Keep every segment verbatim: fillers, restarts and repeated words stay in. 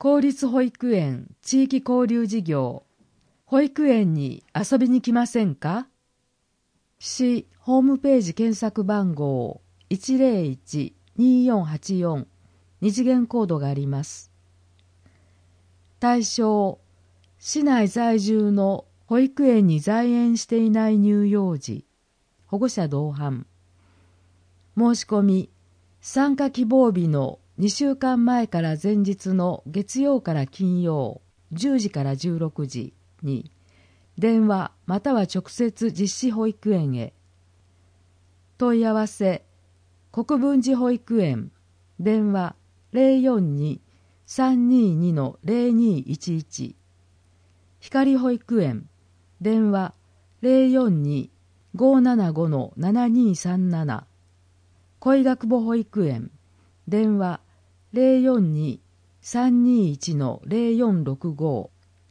公立保育園地域交流事業、保育園に遊びに来ませんか？市ホームページ検索番号 いちまるいち にーよんはちよん、二次元コードがあります。対象、市内在住の保育園に在園していない乳幼児、保護者同伴。申し込み、参加希望日のにしゅうかんまえから前日の月曜から金曜じゅうじからじゅうろくじに電話または直接実施保育園へ。問い合わせ、国分寺保育園電話 ゼロよんに さんにーに ゼロにいちいち、光保育園電話 ゼロよんに ごーななご ななにーさんなな、恋学母保育園電話 ゼロよんに さんにいち ゼロよんろくご。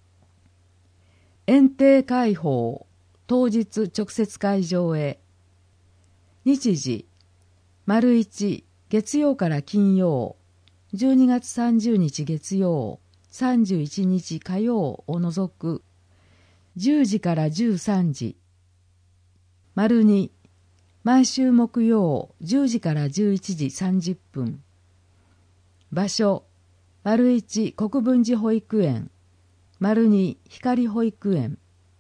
園庭開放当日直接会場へ。日時、丸一月曜から金曜、じゅうにがつさんじゅうにち月曜、さんじゅういちにち火曜を除くじゅうじからじゅうさんじ。丸二、毎週木曜じゅうじからじゅういちじさんじゅっぷん。場所、丸一国分寺保育園、丸二光保育園。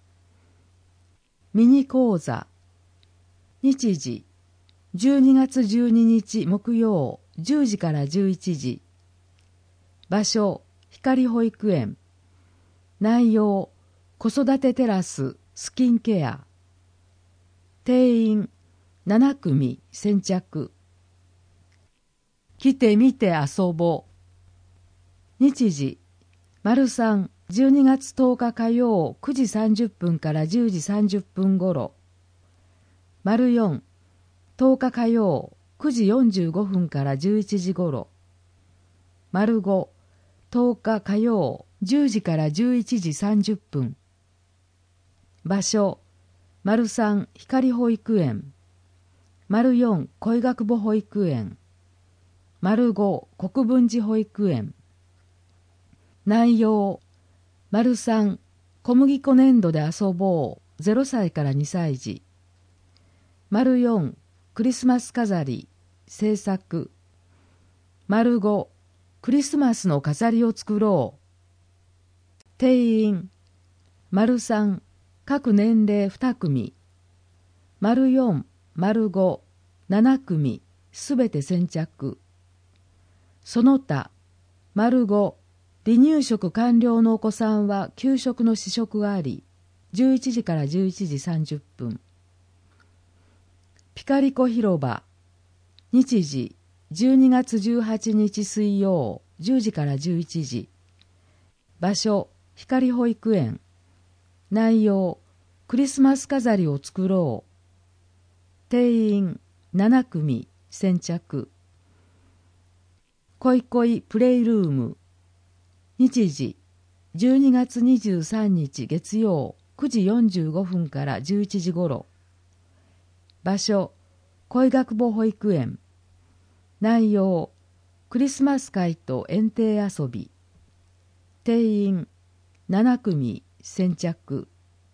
ミニ講座。日時、じゅうにがつじゅうににち木曜じゅうじからじゅういちじ。場所、光保育園。内容、子育てテラススキンケア。定員ななくみ先着。来てみて遊ぼう。日時、丸三じゅうにがつとおか火曜くじさんじゅっぷんからじゅうじさんじゅっぷんごろ。丸四、とおか火曜くじよんじゅうごふんからじゅういちじごろ。丸五、とおか火曜じゅうじからじゅういちじさんじゅっぷん。場所、丸三光保育園。丸四恋学母保育園。丸五国分寺保育園。内容、丸三小麦粉粘土で遊ぼうゼロさいからにさい児。丸四クリスマス飾り制作。丸五クリスマスの飾りを作ろう。定員、丸三各年齢にくみ。丸四、丸五、ななくみすべて先着。その他、丸五離乳食完了のお子さんは給食の試食があり、じゅういちじからじゅういちじさんじゅっぷん。ピカリコ広場。日時、じゅうにがつじゅうはちにち水曜じゅうじからじゅういちじ。場所、光保育園。内容、クリスマス飾りを作ろう。定員ななくみ先着。恋恋プレイルーム。日時、じゅうにがつにじゅうさんにち月曜くじよんじゅうごふんからじゅういちじごろ。場所、恋学母保育園。内容、クリスマス会と園庭遊び。定員ななくみ先着。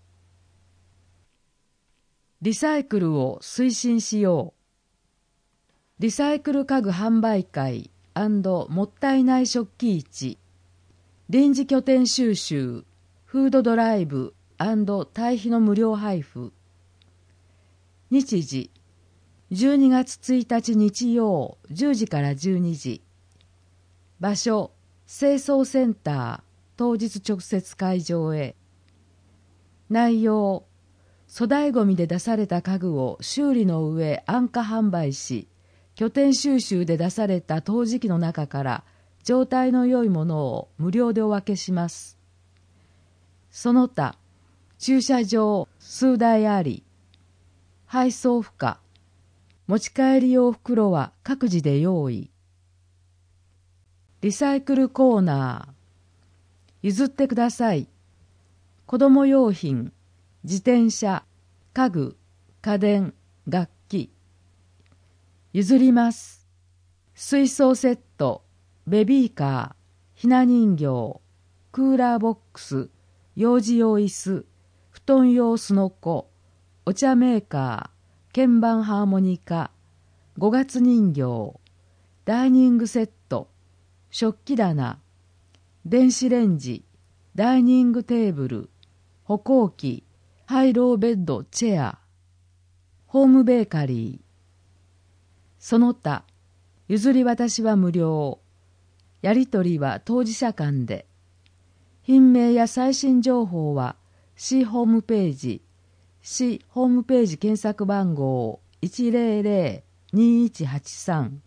リサイクルを推進しよう。リサイクル家具販売会&もったいない食器市。臨時拠点収集、フードドライブ&堆肥の無料配布。日時、じゅうにがつついたち日曜じゅうじからじゅうにじ。場所、清掃センター、当日直接会場へ。内容、粗大ごみで出された家具を修理の上安価販売し、拠点収集で出された陶磁器の中から状態の良いものを無料でお分けします。その他、駐車場数台あり、配送不可。持ち帰り用袋は各自で用意。リサイクルコーナー。譲ってください。子供用品、自転車、家具、家電、楽器。譲ります。水槽セット、ベビーカー、 ひな人形、クーラーボックス、幼児用椅子、布団用すのこ、お茶メーカー、鍵盤ハーモニカ、五月人形、ダイニングセット、食器棚、電子レンジ、ダイニングテーブル、歩行器、ハイローベッドチェア、ホームベーカリー。その他、譲り渡しは無料。やり取りは当事者間で。品名や最新情報は市ホームページ、市ホームページ検索番号 いちぜろぜろにいちはちさん。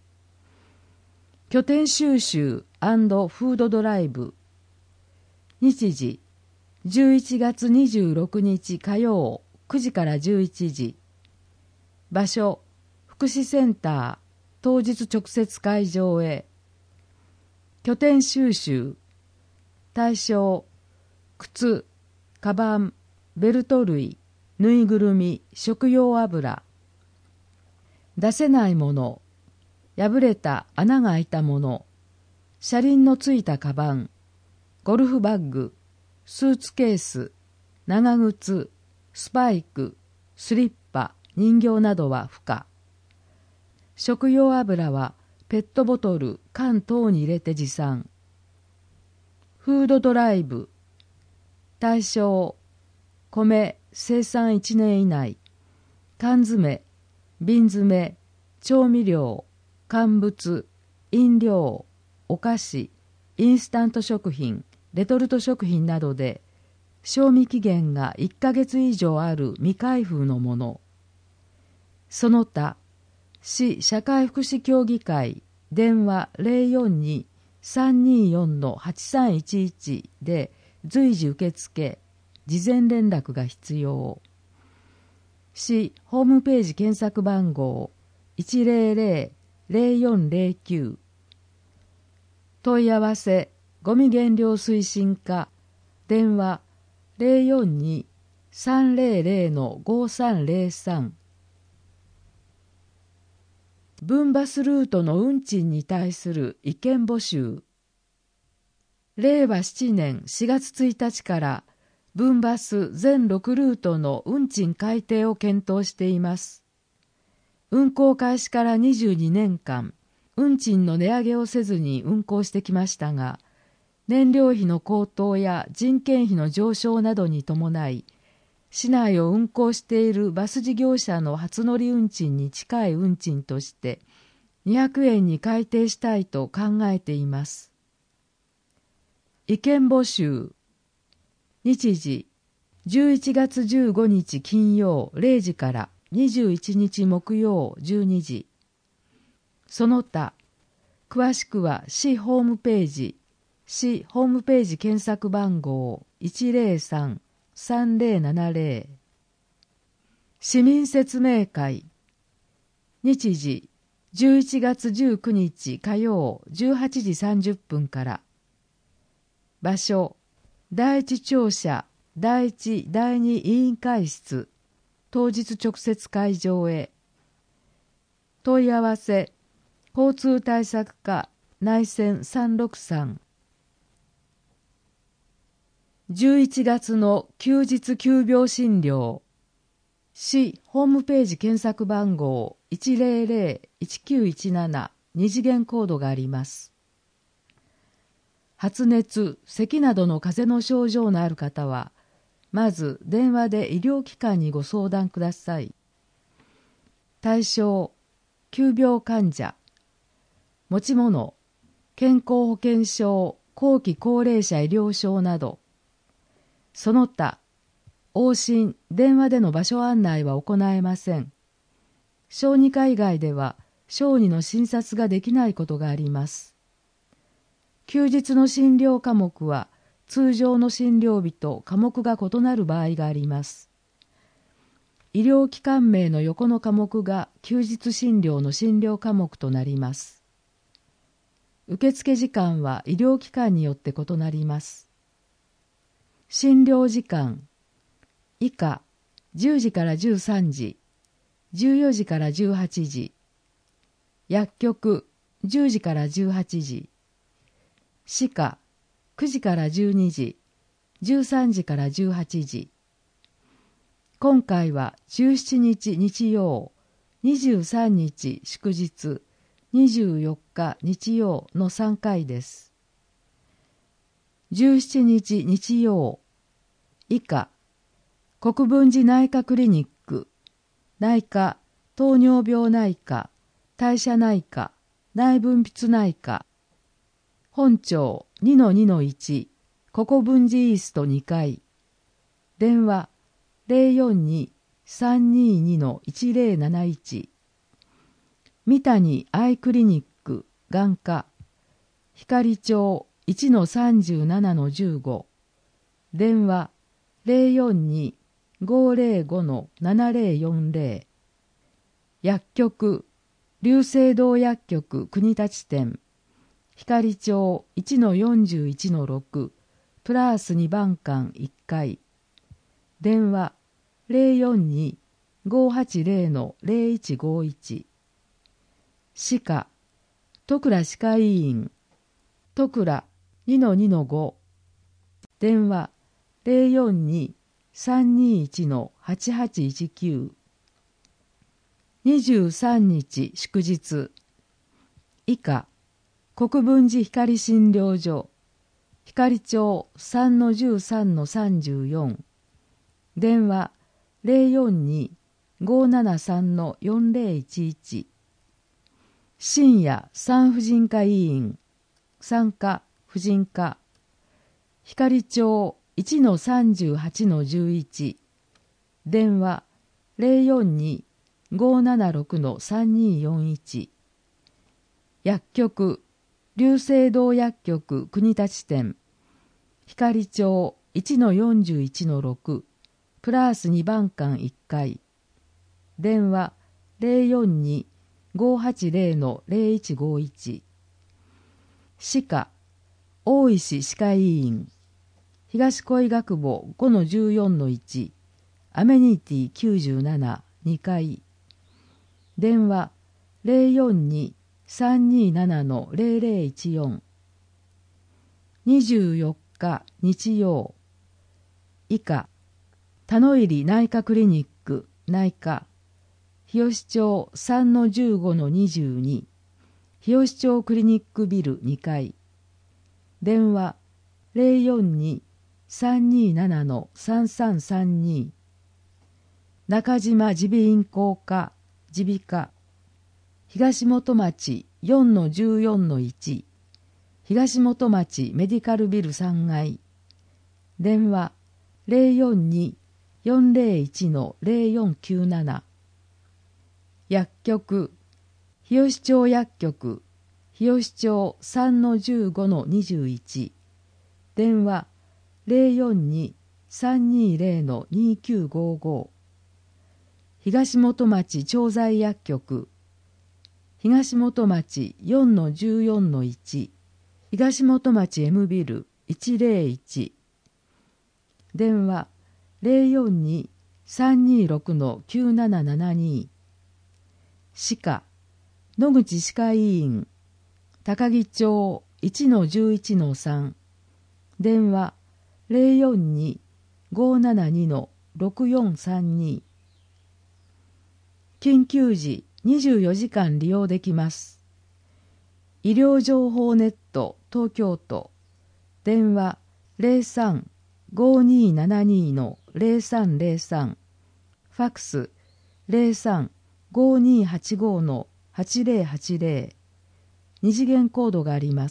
拠点収集&フードドライブ。日時、じゅういちがつにじゅうろくにち火曜くじからじゅういちじ。場所、福祉センター、当日直接会場へ。拠点収集。対象、靴、カバン、ベルト類、ぬいぐるみ、食用油。出せないもの、破れた穴が開いたもの、車輪のついたカバン、ゴルフバッグ、スーツケース、長靴、スパイク、スリッパ、人形などは不可。食用油はペットボトル、缶等に入れて持参。フードドライブ。対象、米生産いちねん以内、缶詰、瓶詰、調味料、乾物、飲料、お菓子、インスタント食品、レトルト食品などで賞味期限がいっかげつ以上ある未開封のもの。その他、市社会福祉協議会電話 ゼロよんに さんにーよん はちさんいちいち で随時受付、事前連絡が必要。市ホームページ検索番号 いちぜろぜろ ぜろよんぜろきゅう。問い合わせゴミ減量推進課電話 ゼロよんに さんぜろぜろ ごさんぜろさん。分バスルートの運賃に対する意見募集。れいわななねんしがつついたちから分バス全ろくルートの運賃改定を検討しています。運行開始からにじゅうにねんかん、運賃の値上げをせずに運行してきましたが、燃料費の高騰や人件費の上昇などに伴い、市内を運行しているバス事業者の初乗り運賃に近い運賃としてにひゃくえんに改定したいと考えています。意見募集。日時、じゅういちがつじゅうごにち金曜れいじからにじゅういちにち木曜じゅうにじ。その他、詳しくは市ホームページ、市ホームページ検索番号 いちぜろさん さんぜろななぜろ。市民説明会。日時、じゅういちがつじゅうくにち火曜じゅうはちじさんじゅっぷんから。場所、第一庁舎第一第二委員会室、当日直接会場へ。問い合わせ、交通対策課内線さんろくさん。じゅういちがつの休日急病診療。市ホームページ検索番号 いちぜろぜろ いちきゅういちなな 二次元コードがあります。発熱、咳などの風邪の症状のある方は、まず電話で医療機関にご相談ください。対象、急病患者、持ち物、健康保険証、後期高齢者医療証など、その他、往診、電話での場所案内は行えません。小児科以外では、小児の診察ができないことがあります。休日の診療科目は、通常の診療日と科目が異なる場合があります。医療機関名の横の科目が休日診療の診療科目となります。受付時間は医療機関によって異なります。診療時間。以下、じゅうじからじゅうさんじ、じゅうよじからじゅうはちじ、薬局、じゅうじからじゅうはちじ、 しかくじからじゅうにじ、じゅうさんじからじゅうはちじ。今回はじゅうしちにち日曜、にじゅうさんにち祝日、にじゅうよっか日曜のさんかいです。じゅうしちにち日曜、以下、国分寺内科クリニック、内科、糖尿病内科、代謝内科、内分泌内科、本庁 にのにのいち、国分寺イーストにかい、電話 ゼロよんに さんにーに いちゼロなないち、三谷アイクリニック眼科、光町 いちのさんじゅうななのじゅうご、電話 ゼロよんに ごゼロごのななゼロよんゼロ、薬局龍星堂薬局国立店、光町 いちのよんじゅういちのろく、プラースにばん館いっかい、電話 ゼロよんに ごはちゼロのゼロいちごいち、歯科戸倉歯科医院、戸倉 にのにのご、電話 ゼロよんに さんにいちのはちはちいちきゅう。にじゅうさんにち祝日、以下、国分寺光診療所、光町 さんのじゅうさんのさんじゅうよん、電話 ゼロよんに ごななさんのよんゼロいちいち、深夜産婦人科医院、産科婦人科、光町 いちのさんじゅうはちのじゅういち、電話 ゼロよんに ごななろくのさんによんいち、薬局龍星堂薬局国立店、光町 いちのよんじゅういちのろく、プラースにばん館いっかい、電話 ゼロよんに ごはちゼロのゼロいちごいち、歯科大石歯科医院、東小医学部 ごのじゅうよんのいち、アメニティきゅうじゅうなな、にかい、電話 ゼロよんに さんにななのゼロゼロいちよん、にじゅうよっか日曜、以下、田野入内科クリニック内科、日吉町 さんのじゅうごのにじゅうに、日吉町クリニックビルにかい、電話 ゼロよんに さんにななのさんさんさんに、中島耳鼻咽喉科耳鼻科、東本町 よんのじゅうよんのいち、東本町メディカルビルさんがい、電話 ゼロよんに よんゼロいちのゼロよんきゅうなな、薬局日吉町薬局日吉町 さんのじゅうごのにじゅういち、電話 ゼロよんに さんにゼロのにきゅうごご、東本町調剤薬局東本町 よんのじゅうよんのいち、東本町 M ビルいちゼロいち、電話 ゼロよんに さんにろくのきゅうななななに、歯科野口歯科医院高木町 いちのじゅういちのさん、電話 ゼロよんに ごななにのろくよんさんに、緊急時にじゅうよじかん利用できます。医療情報ネット東京都、電話 ゼロさん ごにななにのゼロさんゼロさん、ファックス ゼロさん ごにはちごのはちゼロはちゼロ、二次元コードがあります。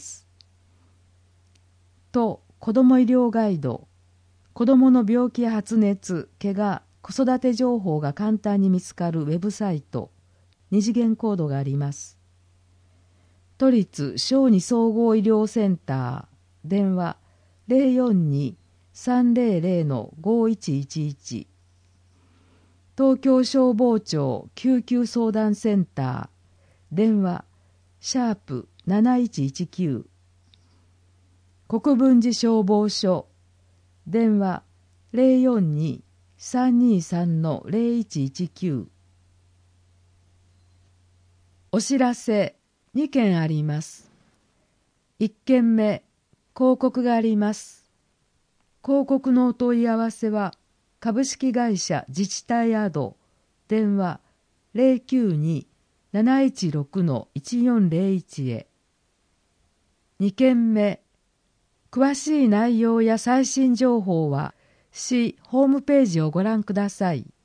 と、子ども医療ガイド、子どもの病気や発熱、怪我、子育て情報が簡単に見つかるウェブサイト、二次元コードがあります。都立小児総合医療センター、電話 ゼロよんに さんゼロゼロのごいちいちいち、東京消防庁救急相談センター、電話シャープなないちいちきゅう、国分寺消防署、電話ゼロよんに さんにさんのゼロいちいちきゅう。お知らせにけんあります。いっけんめ、 広告があります。広告のお問い合わせは、株式会社自治体アド、電話 ゼロきゅうに なないちろく いちよんゼロいち へ。に件目、詳しい内容や最新情報は、市ホームページをご覧ください。